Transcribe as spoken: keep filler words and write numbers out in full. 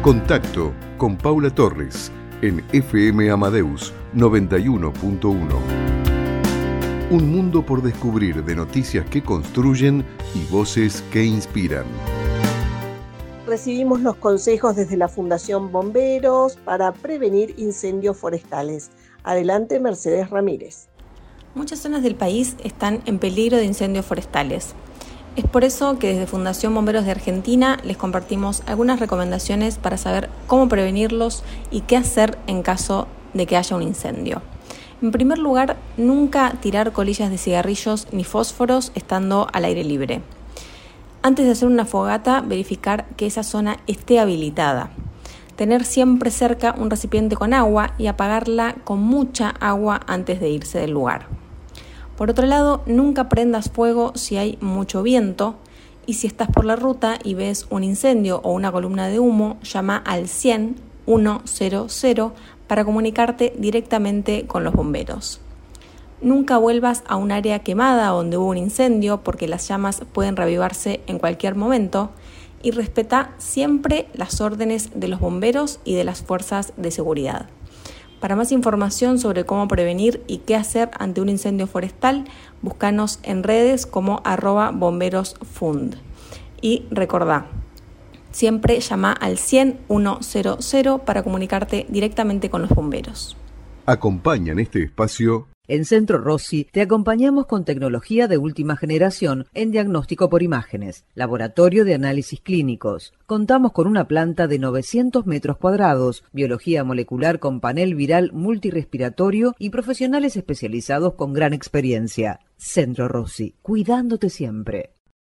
Contacto con Paula Torres en F M Amadeus noventa y uno punto uno. Un mundo por descubrir de noticias que construyen y voces que inspiran. Recibimos los consejos desde la Fundación Bomberos para prevenir incendios forestales. Adelante, Mercedes Ramírez. Muchas zonas del país están en peligro de incendios forestales. Es por eso que desde Fundación Bomberos de Argentina les compartimos algunas recomendaciones para saber cómo prevenirlos y qué hacer en caso de que haya un incendio. En primer lugar, nunca tirar colillas de cigarrillos ni fósforos estando al aire libre. Antes de hacer una fogata, verificar que esa zona esté habilitada. Tener siempre cerca un recipiente con agua y apagarla con mucha agua antes de irse del lugar. Por otro lado, nunca prendas fuego si hay mucho viento y si estás por la ruta y ves un incendio o una columna de humo, llama al cien, ciento para comunicarte directamente con los bomberos. Nunca vuelvas a un área quemada donde hubo un incendio porque las llamas pueden reavivarse en cualquier momento y respeta siempre las órdenes de los bomberos y de las fuerzas de seguridad. Para más información sobre cómo prevenir y qué hacer ante un incendio forestal, búscanos en redes como arroba bomberosfund. Y recordá, siempre llama al cien, ciento para comunicarte directamente con los bomberos. Acompañan este espacio. En Centro Rossi te acompañamos con tecnología de última generación en diagnóstico por imágenes, laboratorio de análisis clínicos. Contamos con una planta de novecientos metros cuadrados, biología molecular con panel viral multirrespiratorio y profesionales especializados con gran experiencia. Centro Rossi, cuidándote siempre.